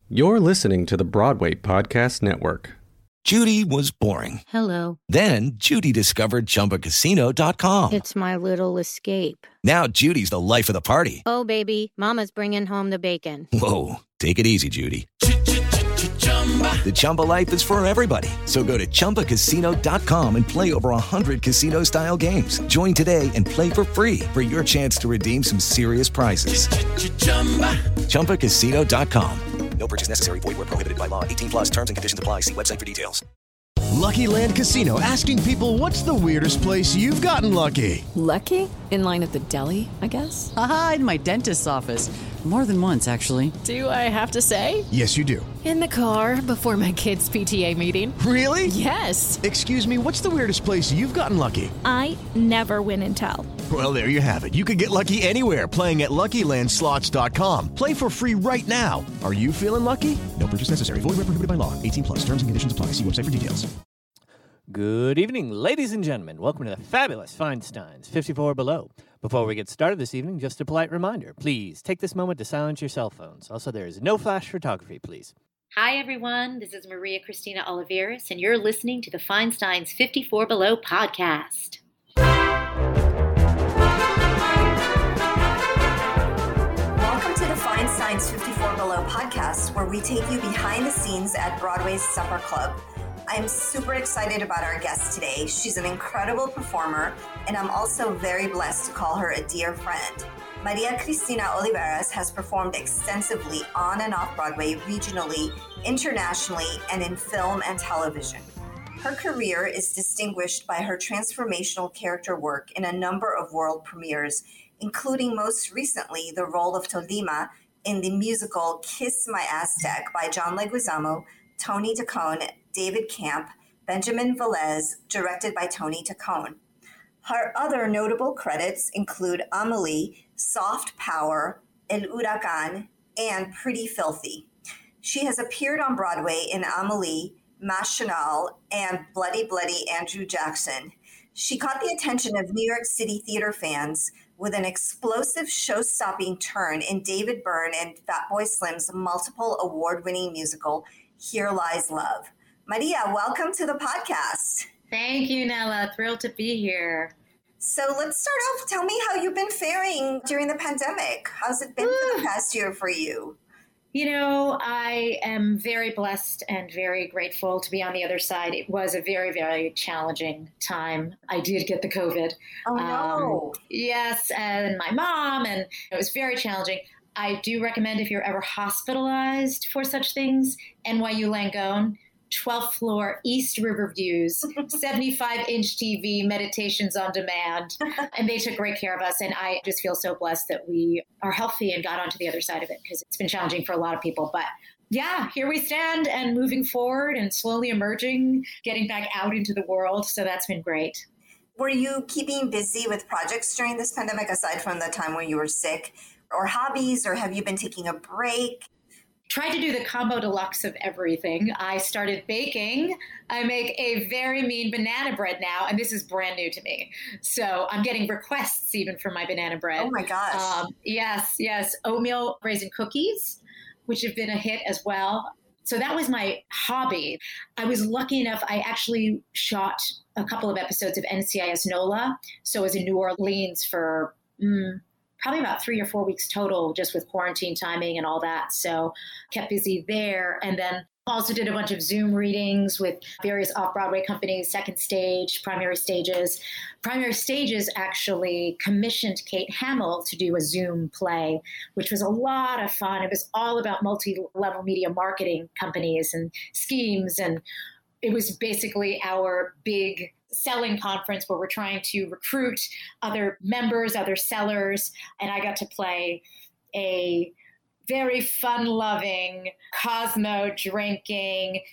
You're listening to the Broadway Podcast Network. Judy was boring. Hello. Then Judy discovered ChumbaCasino.com. It's my little escape. Now Judy's the life of the party. Oh, baby, mama's bringing home the bacon. Whoa, take it easy, Judy. The Chumba life is for everybody. So go to ChumbaCasino.com and play over 100 casino-style games. Join today and play for free for your chance to redeem some serious prizes. ChumbaCasino.com. No purchase necessary. Void where prohibited by law. 18 plus terms and conditions apply. See website for details. Lucky Land Casino, asking people, what's the weirdest place you've gotten lucky? Lucky? In line at the deli, I guess? Aha, in my dentist's office. More than once, actually. Do I have to say? Yes, you do. In the car before my kids' PTA meeting. Really? Yes. Excuse me, what's the weirdest place you've gotten lucky? I never win and tell. Well, there you have it. You can get lucky anywhere, playing at LuckyLandSlots.com. Play for free right now. Are you feeling lucky? No purchase necessary. Void where prohibited by law. 18 plus. Terms and conditions apply. See website for details. Good evening, ladies and gentlemen. Welcome to the fabulous Feinstein's 54 Below. Before we get started this evening, just a polite reminder. Please take this moment to silence your cell phones. Also, there is no flash photography, please. Hi, everyone. This is Maria Cristina Oliveris, and you're listening to the Feinstein's 54 Below podcast. Welcome to the Feinstein's 54 Below podcast, where we take you behind the scenes at Broadway's Supper Club. I'm super excited about our guest today. She's an incredible performer, and I'm also very blessed to call her a dear friend. Maria Cristina Oliveras has performed extensively on and off Broadway, regionally, internationally, and in film and television. Her career is distinguished by her transformational character work in a number of world premieres, including most recently the role of Tolima in the musical Kiss My Aztec by John Leguizamo, Tony Tacone, David Camp, Benjamin Velez, directed by Tony Tacone. Her other notable credits include Amelie, Soft Power, El Huracán, and Pretty Filthy. She has appeared on Broadway in Amelie, Machinal, and Bloody Bloody Andrew Jackson. She caught the attention of New York City theater fans with an explosive show-stopping turn in David Byrne and Fatboy Slim's multiple award-winning musical, Here Lies Love. Maria, welcome to the podcast. Thank you, Nella. Thrilled to be here. So let's start off. Tell me how you've been faring during the pandemic. How's it been for the past year for you? You know, I am very blessed and very grateful to be on the other side. It was a very, very challenging time. I did get the COVID. Oh, no. Yes, and my mom, and it was very challenging. I do recommend if you're ever hospitalized for such things, NYU Langone, 12th floor, East River Views, 75-inch TV, meditations on demand. And they took great care of us. And I just feel so blessed that we are healthy and got onto the other side of it, because it's been challenging for a lot of people. But yeah, here we stand and moving forward and slowly emerging, getting back out into the world. So that's been great. Were you keeping busy with projects during this pandemic, aside from the time when you were sick, or hobbies, or have you been taking a break? Tried to do the combo deluxe of everything. I started baking. I make a very mean banana bread now, and this is brand new to me. So I'm getting requests even for my banana bread. Oh my gosh. Yes. Oatmeal raisin cookies, which have been a hit as well. So that was my hobby. I was lucky enough, I actually shot a couple of episodes of NCIS NOLA. So I was in New Orleans for probably about 3 or 4 weeks total, just with quarantine timing and all that. So kept busy there. And then also did a bunch of Zoom readings with various off-Broadway companies, Second Stage, Primary Stages. Primary Stages actually commissioned Kate Hamill to do a Zoom play, which was a lot of fun. It was all about multi-level media marketing companies and schemes. And it was basically our big selling conference where we're trying to recruit other members, other sellers. And I got to play a very fun-loving, Cosmo-drinking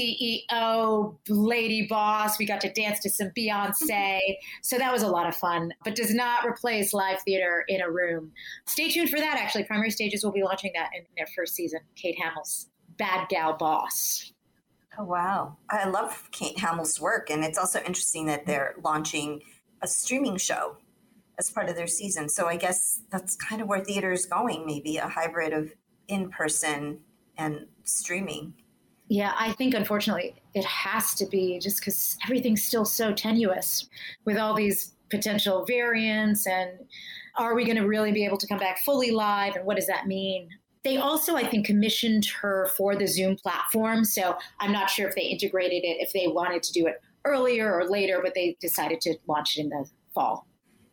CEO lady boss. We got to dance to some Beyonce. So that was a lot of fun, but does not replace live theater in a room. Stay tuned for that, actually. Primary Stages will be launching that in their first season. Kate Hamill's Bad Gal Boss. Oh, wow. I love Kate Hamill's work. And it's also interesting that they're launching a streaming show as part of their season. So I guess that's kind of where theater is going, maybe a hybrid of in-person and streaming. Yeah, I think unfortunately it has to be, just because everything's still so tenuous with all these potential variants, and are we going to really be able to come back fully live, and what does that mean? They also, I think, commissioned her for the Zoom platform, so I'm not sure if they integrated it, if they wanted to do it earlier or later, but they decided to launch it in the fall.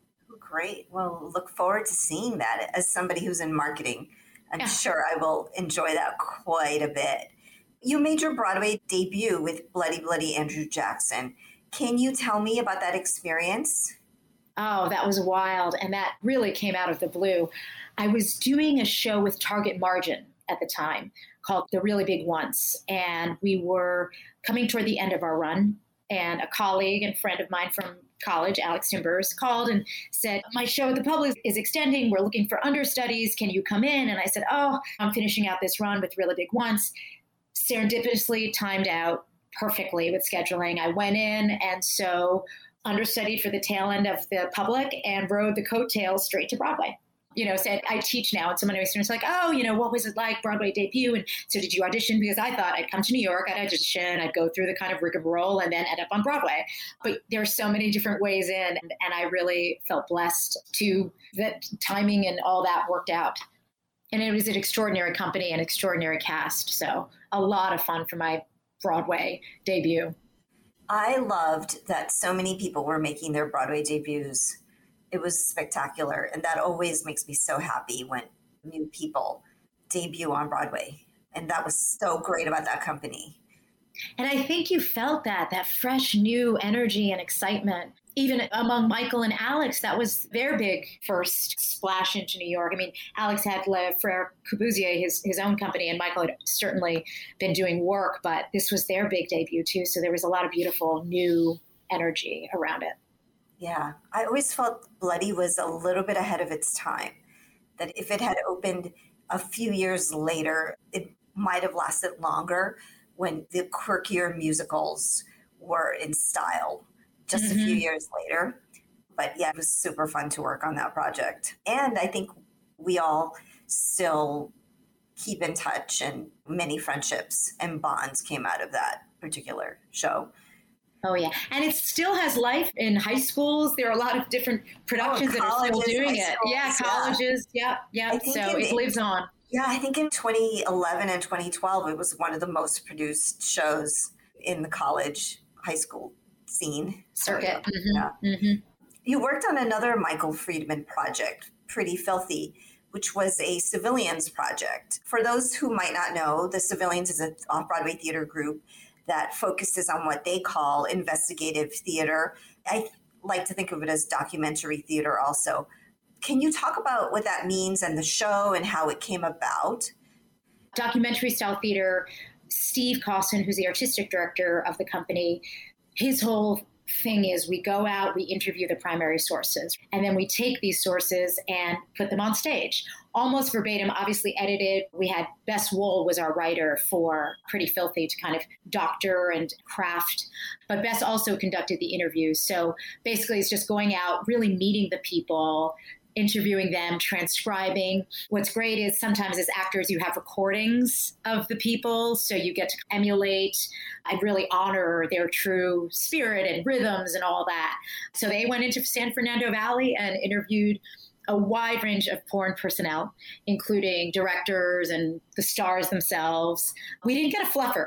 Great. Well, look forward to seeing that. As somebody who's in marketing, I'm sure I will enjoy that quite a bit. You made your Broadway debut with Bloody Bloody Andrew Jackson. Can you tell me about that experience? Oh, that was wild. And that really came out of the blue. I was doing a show with Target Margin at the time called The Really Big Ones. And we were coming toward the end of our run. And a colleague and friend of mine from college, Alex Timbers, called and said, my show at the Public is extending. We're looking for understudies. Can you come in? And I said, oh, I'm finishing out this run with Really Big Ones. Serendipitously timed out perfectly with scheduling. I went in and so understudied for the tail end of the Public and rode the coattails straight to Broadway. Said I teach now, and some of my students like, oh, what was it like, Broadway debut? And so did you audition? Because I thought I'd come to New York, I'd audition, I'd go through the kind of rigmarole and then end up on Broadway. But there's so many different ways in, and I really felt blessed to that timing and all that worked out. And it was an extraordinary company and extraordinary cast. So a lot of fun for my Broadway debut. I loved that so many people were making their Broadway debuts. It was spectacular. And that always makes me so happy when new people debut on Broadway. And that was so great about that company. And I think you felt that fresh new energy and excitement. Even among Michael and Alex, that was their big first splash into New York. I mean, Alex had Le Frère Corbusier, his own company, and Michael had certainly been doing work, but this was their big debut too. So there was a lot of beautiful new energy around it. Yeah, I always felt Bloody was a little bit ahead of its time, that if it had opened a few years later, it might have lasted longer when the quirkier musicals were in style. Just a few years later. But yeah, it was super fun to work on that project. And I think we all still keep in touch, and many friendships and bonds came out of that particular show. Oh, yeah. And it still has life in high schools. There are a lot of different productions that are still doing it. Yeah, colleges. Yeah. So it lives on. Yeah, I think in 2011 and 2012, it was one of the most produced shows in the college, high school scene circuit. You worked on another Michael Friedman project, Pretty Filthy, which was a Civilians project. For those who might not know, the Civilians is an off-Broadway theater group that focuses on what they call investigative theater. I like to think of it as documentary theater also. Can you talk about what that means and the show and how it came about? Documentary style theater, Steve Cawson, who's the artistic director of the company, his whole thing is we go out, we interview the primary sources, and then we take these sources and put them on stage. Almost verbatim, obviously edited. We had Bess Wool was our writer for Pretty Filthy to kind of doctor and craft, but Bess also conducted the interviews. So basically it's just going out, really meeting the people, interviewing them, transcribing. What's great is sometimes as actors, you have recordings of the people, so you get to emulate and really honor their true spirit and rhythms and all that. So they went into San Fernando Valley and interviewed a wide range of porn personnel, including directors and the stars themselves. We didn't get a fluffer.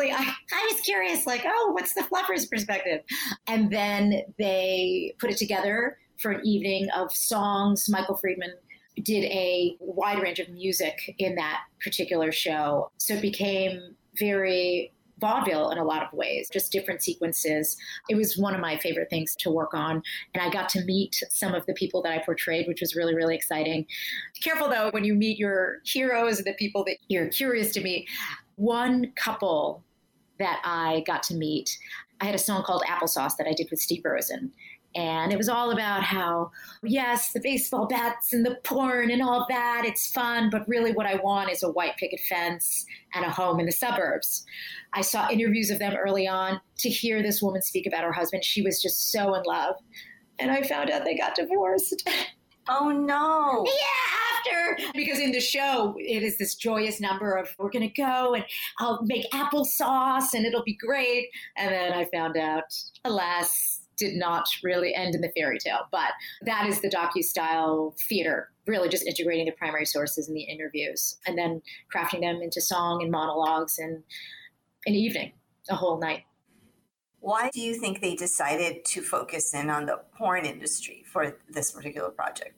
I was curious, what's the fluffer's perspective? And then they put it together for an evening of songs. Michael Friedman did a wide range of music in that particular show. So it became very vaudeville in a lot of ways, just different sequences. It was one of my favorite things to work on. And I got to meet some of the people that I portrayed, which was really, really exciting. Careful, though, when you meet your heroes, the people that you're curious to meet. One couple that I got to meet, I had a song called Applesauce that I did with Steve Rosen. And it was all about how, yes, the baseball bats and the porn and all that, it's fun, but really what I want is a white picket fence and a home in the suburbs. I saw interviews of them early on. To hear this woman speak about her husband, she was just so in love. And I found out they got divorced. Oh, no. Yeah, laughter. Because in the show, it is this joyous number of, we're going to go and I'll make applesauce and it'll be great. And then I found out, alas, did not really end in the fairy tale. But that is the docu-style theater, really just integrating the primary sources in the interviews and then crafting them into song and monologues in an evening, a whole night. Why do you think they decided to focus in on the porn industry for this particular project?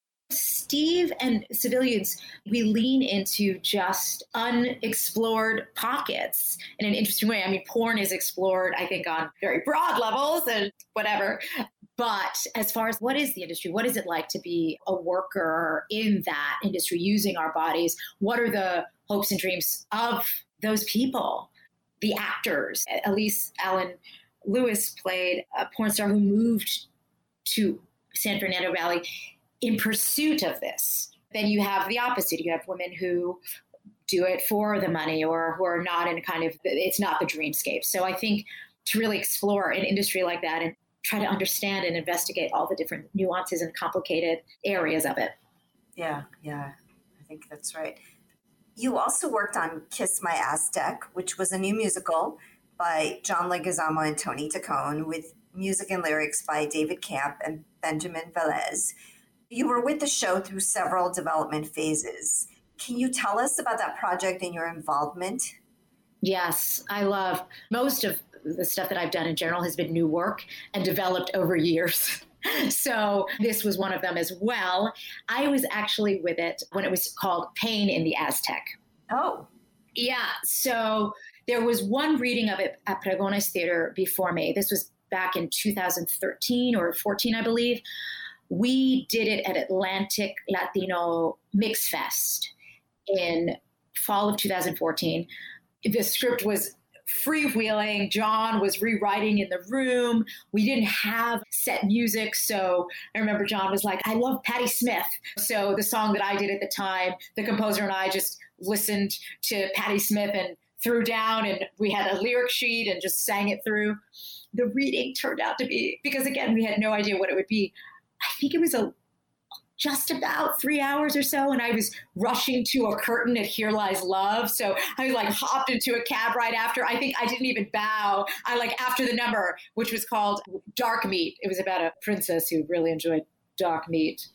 Steve and Civilians, we lean into just unexplored pockets in an interesting way. I mean, porn is explored, I think, on very broad levels and whatever. But as far as what is the industry, what is it like to be a worker in that industry using our bodies? What are the hopes and dreams of those people? The actors. Elise Allen Lewis played a porn star who moved to San Fernando Valley in pursuit of this. Then you have the opposite. You have women who do it for the money or who are not in kind of, it's not the dreamscape. So I think to really explore an industry like that and try to understand and investigate all the different nuances and complicated areas of it. Yeah, I think that's right. You also worked on Kiss My Aztec, which was a new musical by John Leguizamo and Tony Tacone with music and lyrics by David Camp and Benjamin Velez. You were with the show through several development phases. Can you tell us about that project and your involvement? Yes, I love most of the stuff that I've done in general has been new work and developed over years. So this was one of them as well. I was actually with it when it was called Pain in the Aztec. Oh. Yeah. So there was one reading of it at Pregones Theater before me. This was back in 2013 or 14, I believe. We did it at Atlantic Latino Mix Fest in fall of 2014. The script was freewheeling. John was rewriting in the room. We didn't have set music. So I remember John was like, I love Patti Smith. So the song that I did at the time, the composer and I just listened to Patti Smith and threw down, and we had a lyric sheet and just sang it through. The reading turned out to be, because again, we had no idea what it would be. I think it was just about 3 hours or so. And I was rushing to a curtain at Here Lies Love. So I hopped into a cab right after. I think I didn't even bow. After the number, which was called Dark Meat. It was about a princess who really enjoyed dark meat.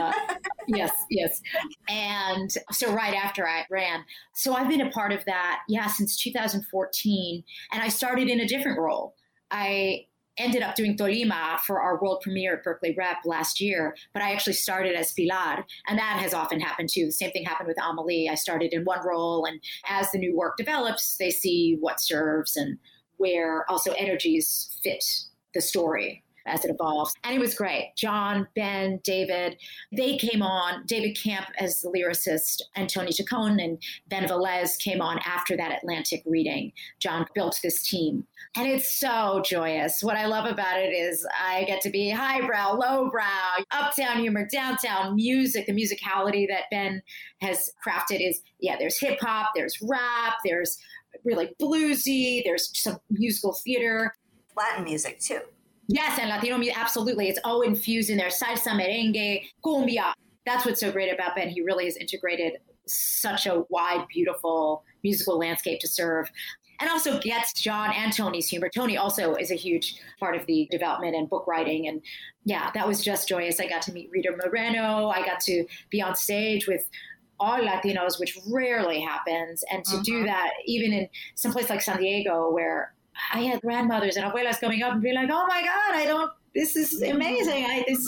Yes. And so right after I ran. So I've been a part of that, since 2014. And I started in a different role. I ended up doing Tolima for our world premiere at Berkeley Rep last year, but I actually started as Pilar, and that has often happened too. The same thing happened with Amelie. I started in one role, and as the new work develops, they see what serves and where also energies fit the story as it evolves. And it was great. John, Ben, David, they came on, David Camp as the lyricist, and Tony Tacone and Ben Velez came on after that Atlantic reading. John built this team. And it's so joyous. What I love about it is I get to be highbrow, lowbrow, uptown humor, downtown music. The musicality that Ben has crafted is, there's hip hop, there's rap, there's really bluesy, there's some musical theater. Latin music too. Yes, and Latino music, absolutely. It's all infused in there. Salsa, merengue, cumbia. That's what's so great about Ben. He really has integrated such a wide, beautiful musical landscape to serve. And also gets John and Tony's humor. Tony also is a huge part of the development and book writing. And that was just joyous. I got to meet Rita Moreno. I got to be on stage with all Latinos, which rarely happens. And to do that, even in some place like San Diego, where I had grandmothers and abuelas coming up and be like, oh my God, this is amazing.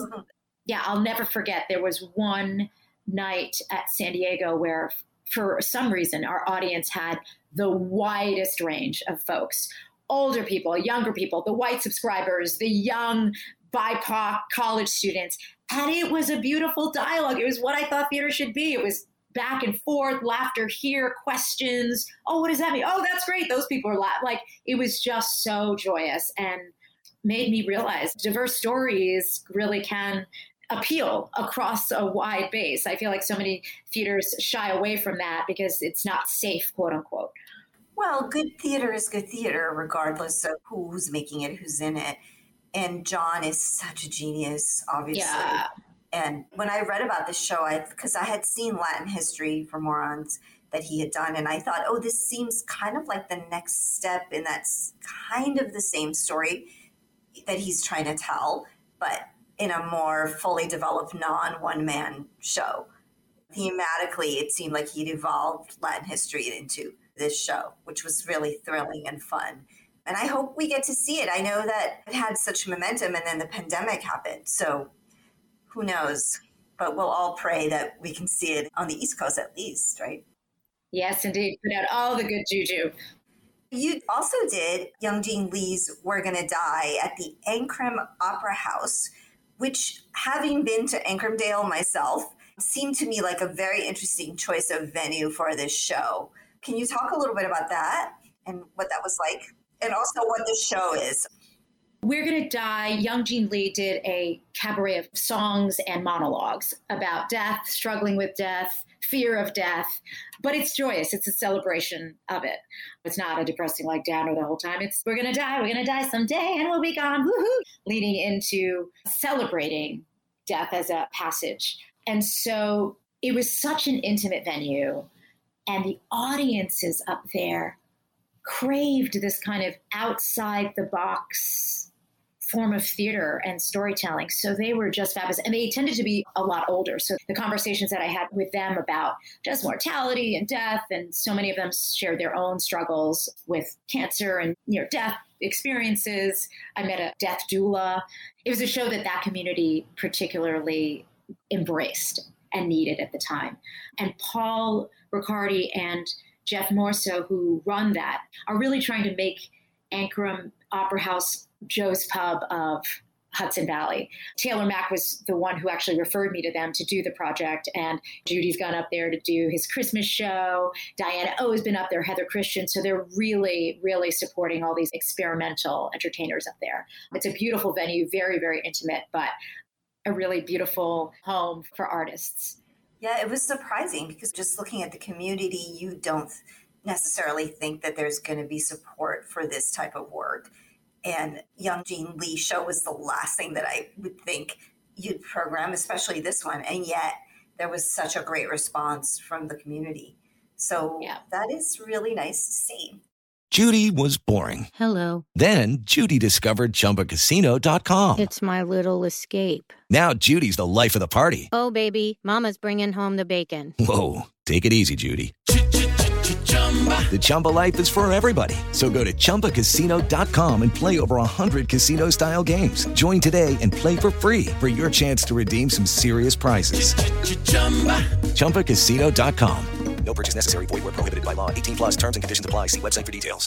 I'll never forget. There was one night at San Diego where for some reason our audience had the widest range of folks, older people, younger people, the white subscribers, the young BIPOC college students. And it was a beautiful dialogue. It was what I thought theater should be. It was back and forth, laughter here, questions. Oh, what does that mean? Oh, that's great. Those people are laughing. It was just so joyous and made me realize diverse stories really can appeal across a wide base. I feel like so many theaters shy away from that because it's not safe, quote unquote. Well, good theater is good theater, regardless of who's making it, who's in it. And John is such a genius, obviously. Yeah. And when I read about this show, because I had seen Latin History for Morons that he had done, and I thought, oh, this seems kind of like the next step in that's kind of the same story that he's trying to tell, but in a more fully developed non-one-man show. Thematically, it seemed like he'd evolved Latin History into this show, which was really thrilling and fun. And I hope we get to see it. I know that it had such momentum and then the pandemic happened. So who knows? But we'll all pray that we can see it on the East Coast at least, right? Yes, indeed. Put out all the good juju. You also did Young-Jean Lee's We're Gonna Die at the Ancram Opera House, which, having been to Ancramdale myself, seemed to me like a very interesting choice of venue for this show. Can you talk a little bit about that and what that was like? And also what the show is. We're Gonna Die, Young-Jean Lee did a cabaret of songs and monologues about death, struggling with death, fear of death, but it's joyous. It's a celebration of it. It's not a depressing like downer the whole time. It's we're gonna die someday and we'll be gone, woohoo, leading into celebrating death as a passage. And so it was such an intimate venue, and the audiences up there craved this kind of outside the box form of theater and storytelling. So they were just fabulous. And they tended to be a lot older. So the conversations that I had with them about just mortality and death, and so many of them shared their own struggles with cancer and near-death experiences. I met a death doula. It was a show that community particularly embraced and needed at the time. And Paul Riccardi and Jeff Morso, who run that, are really trying to make Ancram Opera House Joe's Pub of Hudson Valley. Taylor Mack was the one who actually referred me to them to do the project, and Judy's gone up there to do his Christmas show. Diana O has been up there, Heather Christian. So they're really, really supporting all these experimental entertainers up there. It's a beautiful venue, very, very intimate, but a really beautiful home for artists. Yeah, it was surprising because just looking at the community, you don't necessarily think that there's going to be support for this type of work. And Young-Jean Lee show was the last thing that I would think you'd program, especially this one. And yet there was such a great response from the community. So that is really nice to see. Judy was boring. Hello. Then Judy discovered ChumbaCasino.com. It's my little escape. Now Judy's the life of the party. Oh, baby, mama's bringing home the bacon. Whoa, take it easy, Judy. The Chumba life is for everybody. So go to ChumbaCasino.com and play over 100 casino-style games. Join today and play for free for your chance to redeem some serious prizes. ChumbaCasino.com. No purchase necessary. Void where prohibited by law. 18 plus terms and conditions apply. See website for details.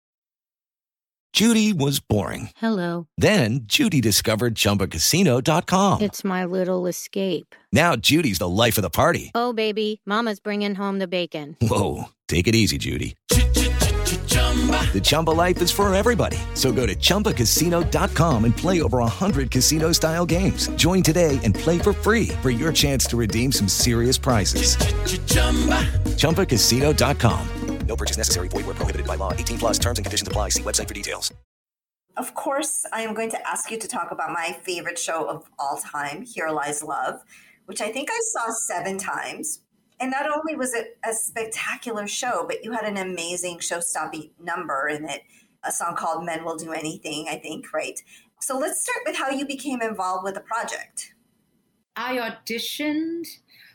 Judy was boring. Hello. Then Judy discovered ChumbaCasino.com. It's my little escape. Now Judy's the life of the party. Oh, baby, mama's bringing home the bacon. Whoa, take it easy, Judy. The Chumba life is for everybody. So go to ChumbaCasino.com and play over 100 casino-style games. Join today and play for free for your chance to redeem some serious prizes. ChumbaCasino.com. No purchase necessary. Void where prohibited by law. 18 plus terms and conditions apply. See website for details. Of course, I am going to ask you to talk about my favorite show of all time, Here Lies Love, which I think I saw 7 times. And not only was it a spectacular show, but you had an amazing show-stopping number in it, a song called Men Will Do Anything, I think, right? So let's start with how you became involved with the project. I auditioned,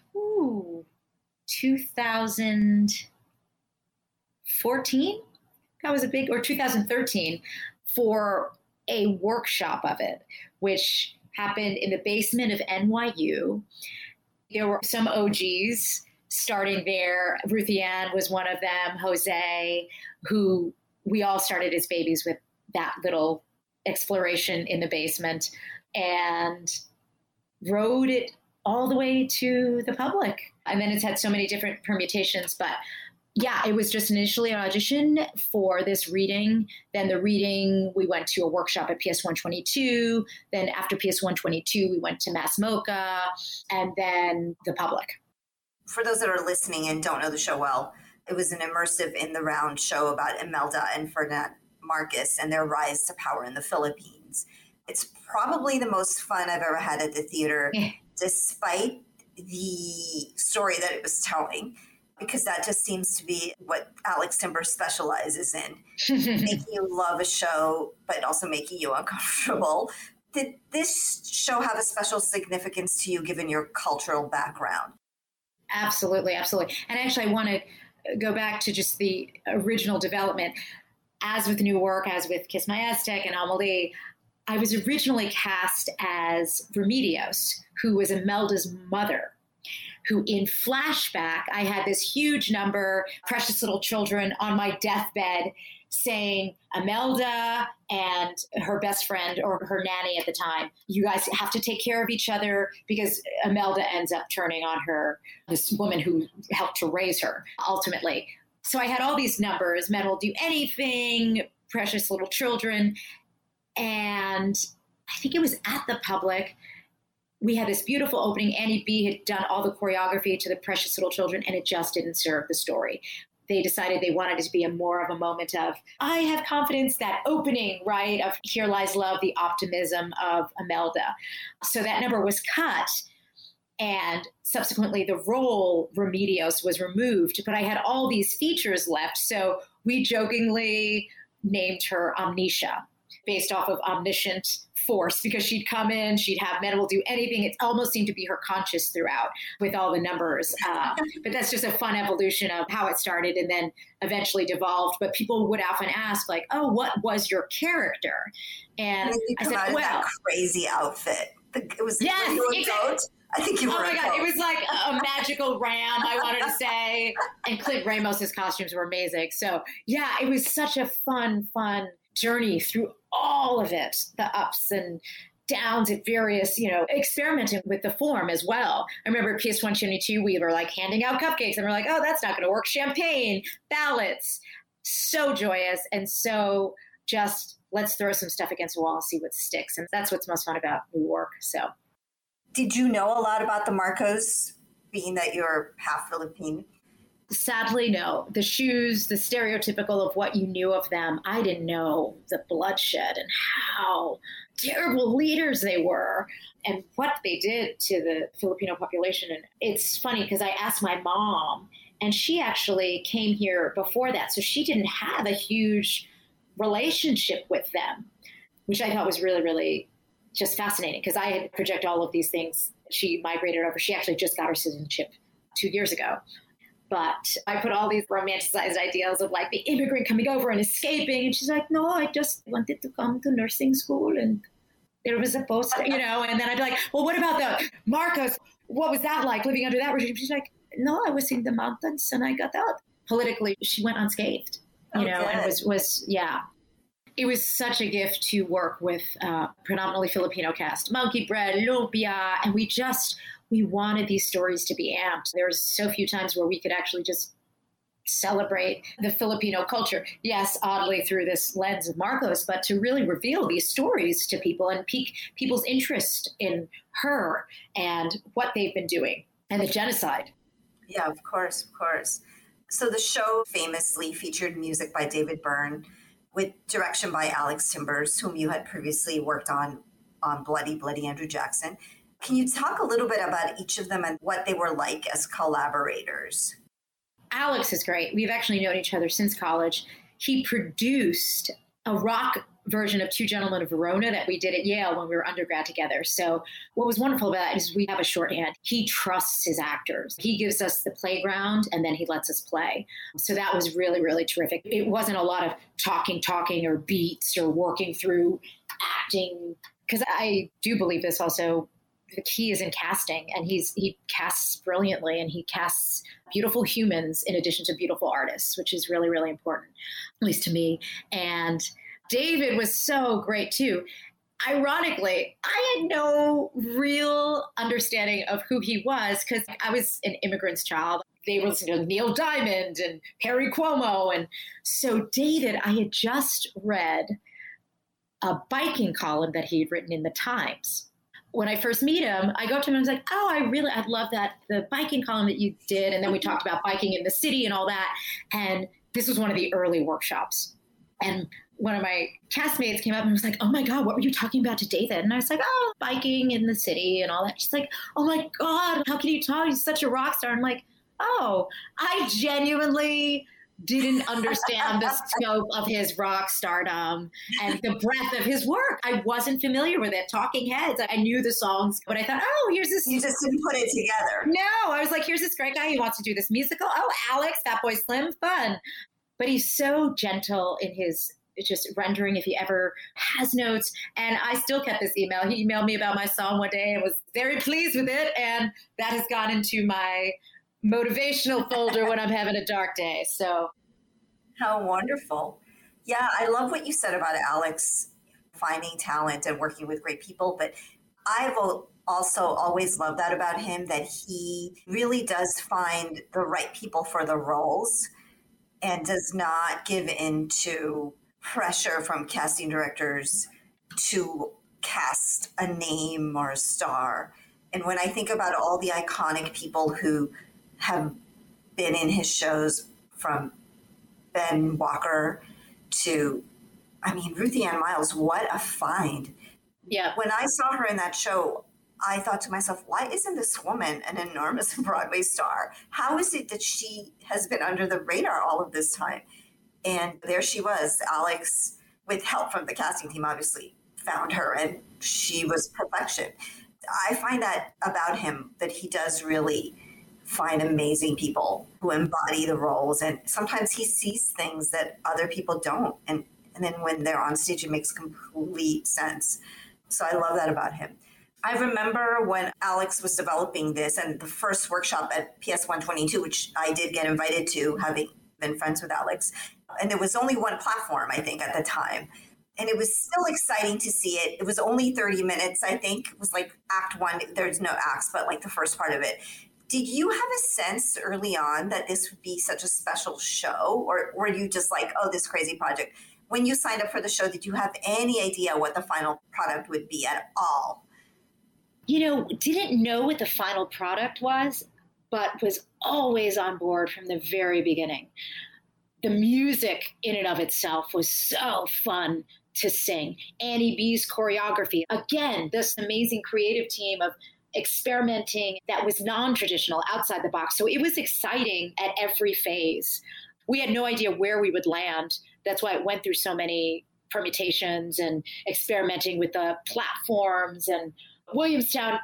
2014? That was or 2013, for a workshop of it, which happened in the basement of NYU. There were some OGs starting there. Ruthie Ann was one of them, Jose, who we all started as babies with that little exploration in the basement, and rode it all the way to the public. And then it's had so many different permutations, but yeah, it was just initially an audition for this reading. Then the reading, we went to a workshop at PS 122. Then after PS 122, we went to Mass Mocha, and then the public. For those that are listening and don't know the show well, it was an immersive in the round show about Imelda and Ferdinand Marcos and their rise to power in the Philippines. It's probably the most fun I've ever had at the theater despite the story that it was telling, because that just seems to be what Alex Timber specializes in, making you love a show, but also making you uncomfortable. Did this show have a special significance to you given your cultural background? Absolutely, absolutely. And actually, I want to go back to just the original development. As with New Work, as with Kiss My Aztec and Amelie, I was originally cast as Remedios, who was Imelda's mother, who in flashback, I had this huge number, Precious Little Children, on my deathbed saying, Imelda and her best friend or her nanny at the time, you guys have to take care of each other, because Imelda ends up turning on her, this woman who helped to raise her ultimately. So I had all these numbers, Men Will Do Anything, Precious Little Children. And I think it was at the Public. We had this beautiful opening. Annie B had done all the choreography to the Precious Little Children, and it just didn't serve the story. They decided they wanted it to be more of a moment of, I have confidence, that opening, right, of Here Lies Love, the optimism of Imelda. So that number was cut. And subsequently, the role Remedios was removed, but I had all these features left. So we jokingly named her Omniscia, based off of omniscient force, because she'd come in, she'd have Men Will Do Anything. It almost seemed to be her conscious throughout with all the numbers. But that's just a fun evolution of how it started and then eventually devolved. But people would often ask, like, oh, what was your character? And I said, well, that crazy outfit. It was yes, exactly. I think you were. Oh my God, it was like a magical ram, I wanted to say. And Clint Ramos's costumes were amazing. So yeah, it was such a fun journey through all of it, the ups and downs at various, experimenting with the form as well. I remember at PS 122, we were like handing out cupcakes and we're like, oh, that's not going to work. Champagne, ballots, so joyous. And so just let's throw some stuff against the wall and see what sticks. And that's what's most fun about New Work. So. Did you know a lot about the Marcos, being that you're half Filipino? Sadly, no. The shoes, the stereotypical of what you knew of them, I didn't know the bloodshed and how terrible leaders they were and what they did to the Filipino population. And it's funny because I asked my mom, and she actually came here before that. So she didn't have a huge relationship with them, which I thought was really, really just fascinating, because I had projected all of these things. She migrated over. She actually just got her citizenship 2 years ago. But I put all these romanticized ideals of like the immigrant coming over and escaping. And she's like, no, I just wanted to come to nursing school. And there was a poster, and then I'd be like, well, what about the Marcos? What was that like living under that regime? She's like, no, I was in the mountains and I got out. Politically, she went unscathed, and yeah. It was such a gift to work with predominantly Filipino cast, Monkey Bread, Lumpia, and we wanted these stories to be amped. There's so few times where we could actually just celebrate the Filipino culture. Yes, oddly through this lens of Marcos, but to really reveal these stories to people and pique people's interest in her and what they've been doing and the genocide. Yeah, of course. So the show famously featured music by David Byrne with direction by Alex Timbers, whom you had previously worked on Bloody Andrew Jackson. Can you talk a little bit about each of them and what they were like as collaborators? Alex is great. We've actually known each other since college. He produced a rock version of Two Gentlemen of Verona that we did at Yale when we were undergrad together. So what was wonderful about it is we have a shorthand. He trusts his actors. He gives us the playground and then he lets us play. So that was really, really terrific. It wasn't a lot of talking or beats or working through acting, because I do believe this also. The key is in casting, and he casts brilliantly, and he casts beautiful humans in addition to beautiful artists, which is really, really important, at least to me. And David was so great too. Ironically, I had no real understanding of who he was because I was an immigrant's child. They were listening to Neil Diamond and Perry Como. And so David, I had just read a biking column that he had written in the Times. When I first meet him, I go up to him and I was like, oh, I love that, the biking column that you did. And then we talked about biking in the city and all that. And this was one of the early workshops. And one of my castmates came up and was like, oh my God, what were you talking about to David? And I was like, oh, biking in the city and all that. She's like, oh my God, how can you talk? He's such a rock star. I'm like, oh, I genuinely didn't understand the scope of his rock stardom and the breadth of his work. I wasn't familiar with it. Talking Heads, I knew the songs, but I thought, oh, here's this. You just didn't put it together. No, I was like, here's this great guy who wants to do this musical. Oh, Alex, Fatboy Slim, fun. But he's so gentle in his just rendering if he ever has notes. And I still kept this email. He emailed me about my song one day and was very pleased with it. And that has gone into my motivational folder when I'm having a dark day. So how wonderful. Yeah, I love what you said about Alex finding talent and working with great people, but I've also always loved that about him, that he really does find the right people for the roles and does not give in to pressure from casting directors to cast a name or a star. And when I think about all the iconic people who have been in his shows, from Ben Walker to, Ruthie Ann Miles, what a find. Yeah. When I saw her in that show, I thought to myself, why isn't this woman an enormous Broadway star? How is it that she has been under the radar all of this time? And there she was. Alex, with help from the casting team, obviously, found her, and she was perfection. I find that about him, that he does really find amazing people who embody the roles. And sometimes he sees things that other people don't. And then when they're on stage, it makes complete sense. So I love that about him. I remember when Alex was developing this and the first workshop at PS 122, which I did get invited to, having been friends with Alex. And there was only one platform, I think, at the time. And it was still exciting to see it. It was only 30 minutes, I think. It was like act one. There's no acts, but like the first part of it. Did you have a sense early on that this would be such a special show? Or were you just like, oh, this crazy project? When you signed up for the show, did you have any idea what the final product would be at all? Didn't know what the final product was, but was always on board from the very beginning. The music in and of itself was so fun to sing. Annie B's choreography. Again, this amazing creative team of experimenting that was non-traditional, outside the box. So it was exciting at every phase. We had no idea where we would land. That's why it went through so many permutations and experimenting with the platforms. And Williamstown,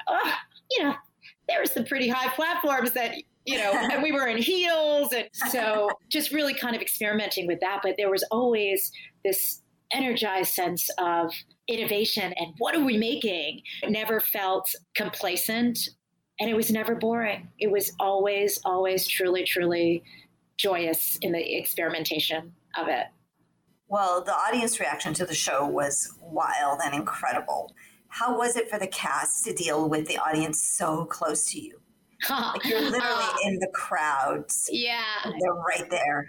there were some pretty high platforms that, and we were in heels. And so just really kind of experimenting with that. But there was always this energized sense of innovation and what are we making? It never felt complacent, and it was never boring. It was always, always truly, truly joyous in the experimentation of it. Well, the audience reaction to the show was wild and incredible. How was it for the cast to deal with the audience so close to you? Like you're literally in the crowds. Yeah. They're right there.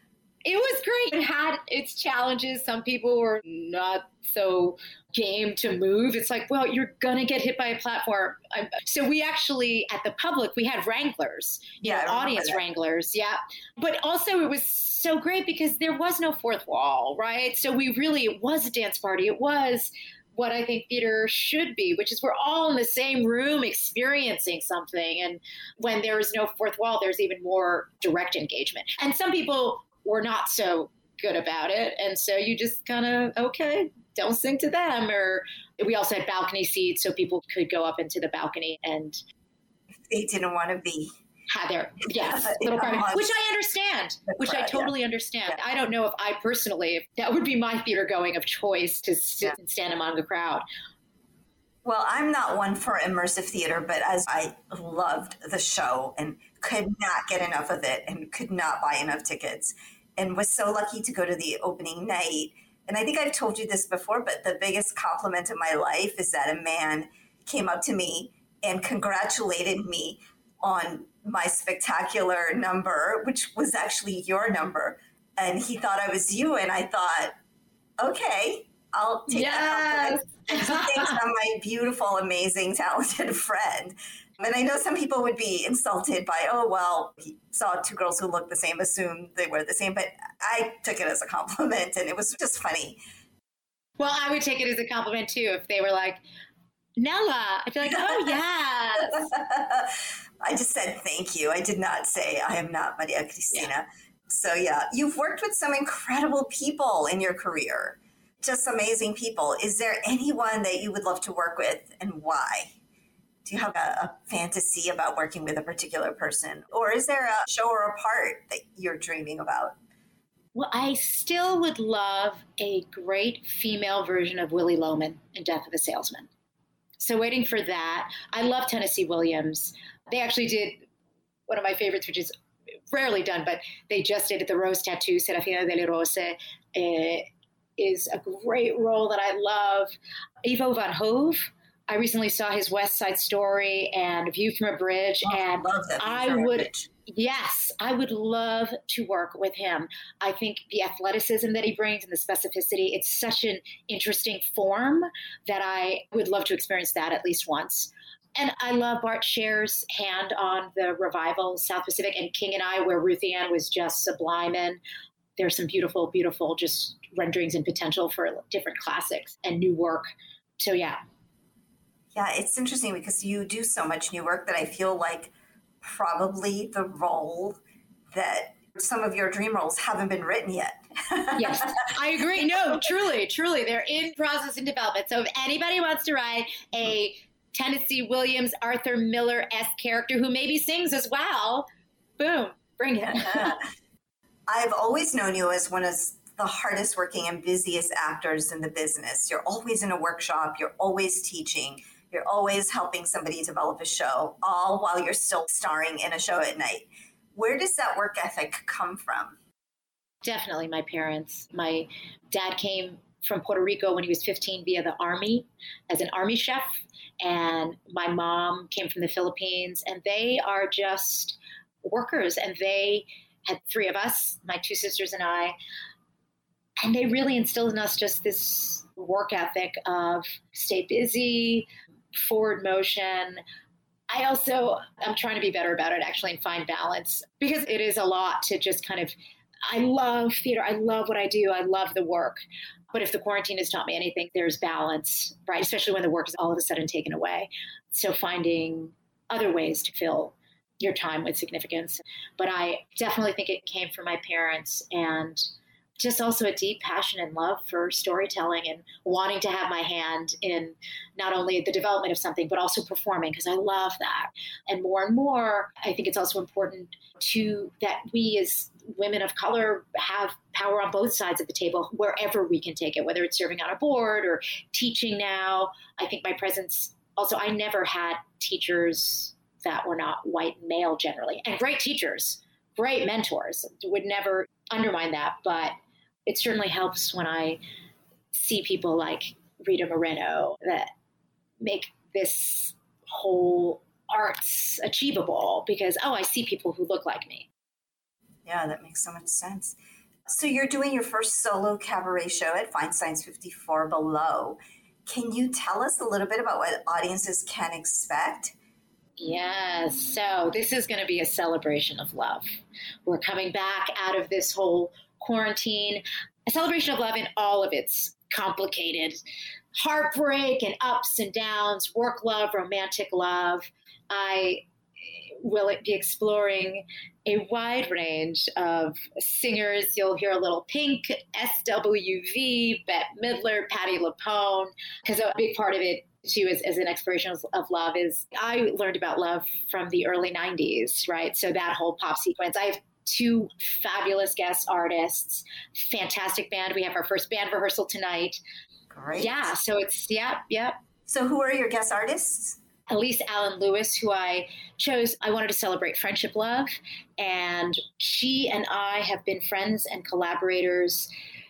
It was great. It had its challenges. Some people were not so game to move. It's like, well, you're going to get hit by a platform. So we actually, at the public, we had wranglers, audience wranglers. Yeah. But also it was so great because there was no fourth wall, right? So it was a dance party. It was what I think theater should be, which is we're all in the same room experiencing something. And when there is no fourth wall, there's even more direct engagement. And some people were not so good about it. And so you just kind of, okay, don't sing to them. Or we also had balcony seats so people could go up into the balcony and they didn't want to be. Had their, little private, which I understand, I totally understand. Yeah. I don't know if I personally, if that would be my theater going of choice to sit and stand among the crowd. Well, I'm not one for immersive theater, but as I loved the show and could not get enough of it and could not buy enough tickets and was so lucky to go to the opening night. And I think I've told you this before, but the biggest compliment of my life is that a man came up to me and congratulated me on my spectacular number, which was actually your number. And he thought I was you. And I thought, okay, I'll take that compliment. And he thinks I'm my beautiful, amazing, talented friend. And I know some people would be insulted by, oh, well, he saw two girls who looked the same, assumed they were the same. But I took it as a compliment, and it was just funny. Well, I would take it as a compliment, too, if they were like, Nella. I'd be like, oh, yes. I just said thank you. I did not say I am not Maria Cristina. Yeah. So, yeah, you've worked with some incredible people in your career, just amazing people. Is there anyone that you would love to work with, and why? Do you have a fantasy about working with a particular person? Or is there a show or a part that you're dreaming about? Well, I still would love a great female version of Willie Loman in Death of a Salesman. So waiting for that. I love Tennessee Williams. They actually did one of my favorites, which is rarely done, but they just did it, The Rose Tattoo, Serafina delle Rose. Is a great role that I love. Ivo Van Hove. I recently saw his West Side Story and View from a Bridge, and I would love to work with him. I think the athleticism that he brings and the specificity, it's such an interesting form that I would love to experience that at least once. And I love Bart Scher's hand on the revival, South Pacific, and King and I, where Ruth Ann was just sublime in. There's some beautiful, beautiful just renderings and potential for different classics and new work. So, yeah. Yeah, it's interesting because you do so much new work that I feel like probably the role that some of your dream roles haven't been written yet. Yes, I agree. No, truly. They're in process and development. So if anybody wants to write a Tennessee Williams, Arthur Miller-esque character who maybe sings as well, boom, bring it. I've always known you as one of the hardest working and busiest actors in the business. You're always in a workshop. You're always teaching. You're always helping somebody develop a show, all while you're still starring in a show at night. Where does that work ethic come from? Definitely my parents. My dad came from Puerto Rico when he was 15 via the Army as an Army chef. And my mom came from the Philippines, and they are just workers. And they had three of us, my two sisters and I. And they really instilled in us just this work ethic of stay busy, forward motion. I'm trying to be better about it actually and find balance, because it is a lot to just kind of, I love theater. I love what I do. I love the work. But if the quarantine has taught me anything, there's balance, right? Especially when the work is all of a sudden taken away. So finding other ways to fill your time with significance. But I definitely think it came from my parents, and just also a deep passion and love for storytelling and wanting to have my hand in not only the development of something, but also performing, because I love that. And more, I think it's also important that we as women of color have power on both sides of the table, wherever we can take it, whether it's serving on a board or teaching now. I think my presence, also, I never had teachers that were not white male generally, and great teachers, great mentors, would never undermine that. But it certainly helps when I see people like Rita Moreno that make this whole arts achievable, because, I see people who look like me. Yeah, that makes so much sense. So you're doing your first solo cabaret show at Feinstein's 54 Below. Can you tell us a little bit about what audiences can expect? Yes. So this is going to be a celebration of love. We're coming back out of this whole quarantine, a celebration of love in all of its complicated heartbreak and ups and downs, work love, romantic love. I will be exploring a wide range of singers. You'll hear a little Pink, SWV, Bette Midler, Patti LuPone, because a big part of it too as an exploration of love is I learned about love from the early 90s, right? So that whole pop sequence. I have two fabulous guest artists, fantastic band. We have our first band rehearsal tonight. Great. Yeah, so it's, yep. So who are your guest artists? Elise Allen Lewis, who I chose. I wanted to celebrate friendship love, and she and I have been friends and collaborators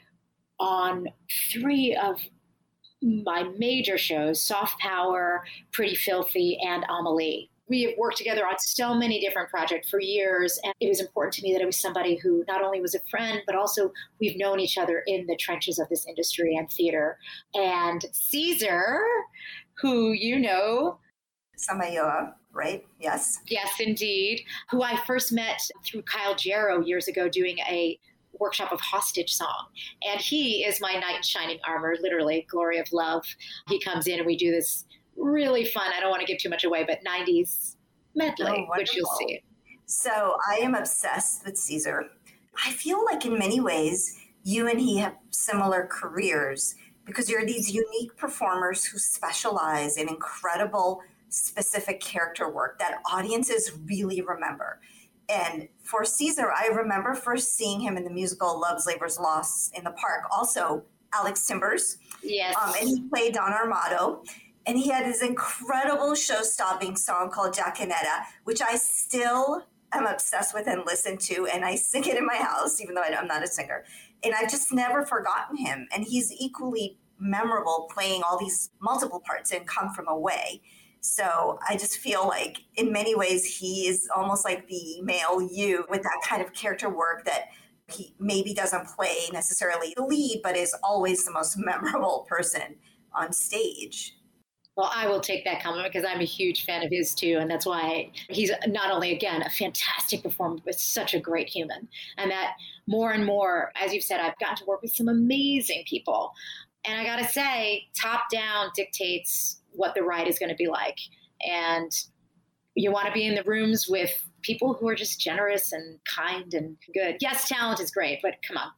on three of my major shows, Soft Power, Pretty Filthy, and Amelie. We have worked together on so many different projects for years, and it was important to me that it was somebody who not only was a friend, but also we've known each other in the trenches of this industry and theater. And Caesar, who you know, Samayoa. right? Yes. Yes, indeed. Who I first met through Kyle Jarrow years ago doing a workshop of Hostage song. And he is my knight in shining armor, literally, glory of love. He comes in and we do this really fun, I don't want to give too much away, but 90s medley, which you'll see. So I am obsessed with Caesar. I feel like in many ways, you and he have similar careers because you're these unique performers who specialize in incredible, specific character work that audiences really remember. And for Caesar, I remember first seeing him in the musical Love's Labor's Lost in the Park. Also, Alex Timbers. Yes. And he played Don Armado. And he had this incredible show-stopping song called Jacanetta, which I still am obsessed with and listen to. And I sing it in my house, even though I'm not a singer. And I've just never forgotten him. And he's equally memorable playing all these multiple parts in Come From Away. So I just feel like in many ways he is almost like the male you with that kind of character work that he maybe doesn't play necessarily the lead, but is always the most memorable person on stage. Well, I will take that compliment because I'm a huge fan of his too. And that's why he's not only, again, a fantastic performer, but such a great human. And that more and more, as you've said, I've gotten to work with some amazing people. And I got to say, top down dictates what the ride is going to be like. And you want to be in the rooms with people who are just generous and kind and good. Yes, talent is great, but come on.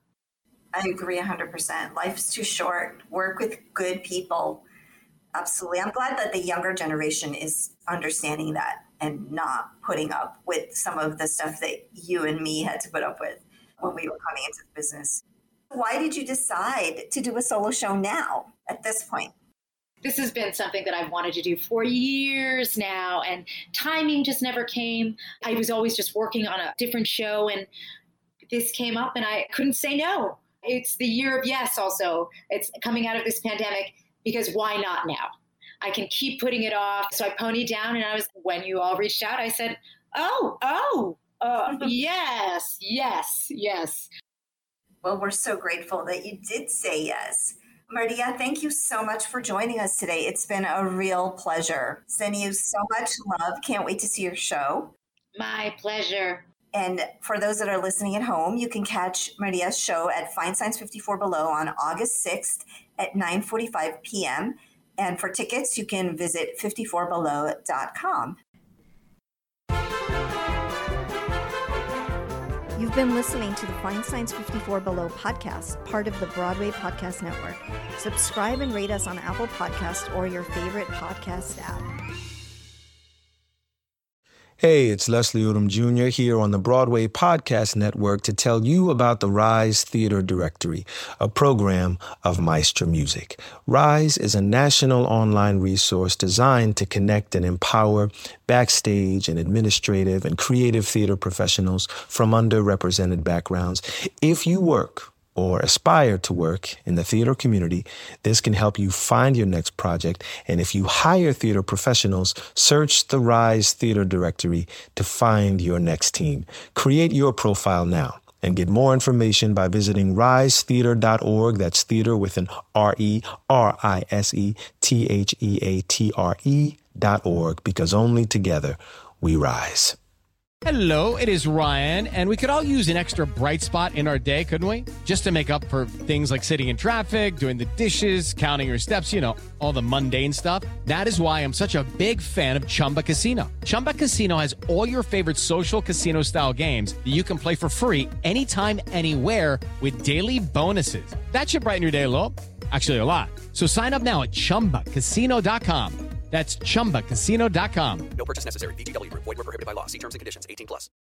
I agree 100%. Life's too short. Work with good people. Absolutely. I'm glad that the younger generation is understanding that and not putting up with some of the stuff that you and me had to put up with when we were coming into the business. Why did you decide to do a solo show now at this point? This has been something that I've wanted to do for years now, and timing just never came. I was always just working on a different show, and this came up, and I couldn't say no. It's the year of yes also. It's coming out of this pandemic, because why not now? I can keep putting it off. So I ponied down, and when you all reached out, I said, yes. Well, we're so grateful that you did say yes. Maria, thank you so much for joining us today. It's been a real pleasure. Sending you so much love. Can't wait to see your show. My pleasure. And for those that are listening at home, you can catch Maria's show at Fine Signs 54 Below on August 6th at 9:45 p.m. And for tickets, you can visit 54below.com. You've been listening to the Fine Signs 54 Below podcast, part of the Broadway Podcast Network. Subscribe and rate us on Apple Podcasts or your favorite podcast app. Hey, it's Leslie Odom Jr. here on the Broadway Podcast Network to tell you about the Rise Theater Directory, a program of Maestra Music. Rise is a national online resource designed to connect and empower backstage and administrative and creative theater professionals from underrepresented backgrounds. If you work or aspire to work in the theater community, this can help you find your next project. And if you hire theater professionals, search the Rise Theater Directory to find your next team. Create your profile now and get more information by visiting risetheater.org. That's theater with an risetheatre.org, because only together we rise. Hello, it is Ryan, and we could all use an extra bright spot in our day, couldn't we? Just to make up for things like sitting in traffic, doing the dishes, counting your steps, all the mundane stuff. That is why I'm such a big fan of Chumba Casino. Chumba Casino has all your favorite social casino-style games that you can play for free anytime, anywhere with daily bonuses. That should brighten your day a little. Actually, a lot. So sign up now at ChumbaCasino.com. That's ChumbaCasino.com. No purchase necessary. VGW Group. Void where prohibited by law. See terms and conditions. 18+.